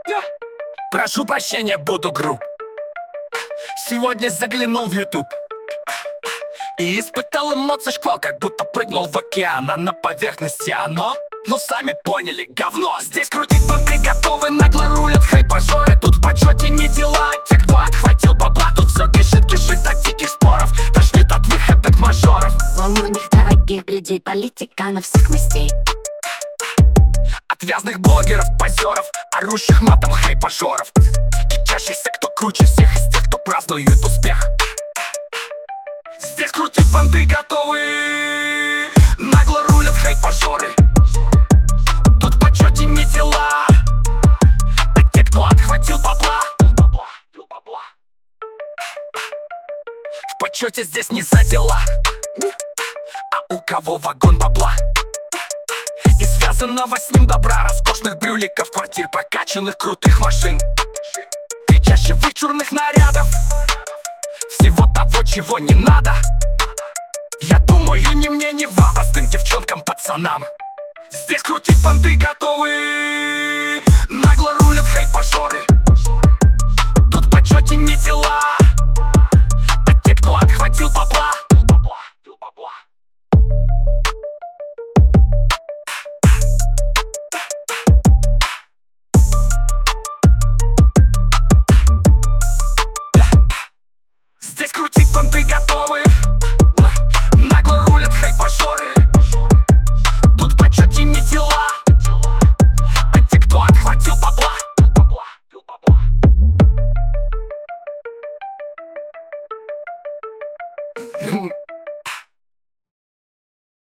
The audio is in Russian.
Прошу прощения, буду груб. Сегодня заглянул в YouTube и испытал эмоции шквал, как будто прыгнул в океан. А на поверхности оно, ну сами поняли, говно. Здесь крутить понты готовы, нагло рулят хайпажоры. Тут в почете не дела, те, кто отхватил бабла. Тут все кишит от диких споров, тошнит от выходных мажоров. Волнуйных дорогих людей, политиканов всех мастей. Отвязных блогеров, позеров, орущих матом хайпажоров. Кичащихся, кто круче всех из тех, кто празднует успех. Здесь крутить понты готовы, нагло рулят хайпажоры. Тут в почете не дела, а те, кто отхватил бабла. В почете здесь не за дела, а у кого вагон бабла и связанного с ним добра, роскошных брюликов, квартир, прокачанных крутых машин, кричащих вычурных нарядов, всего того, чего не надо. Я думаю, ни мне, ни вам, простым девчонкам, пацанам. Здесь крутить понты готовы.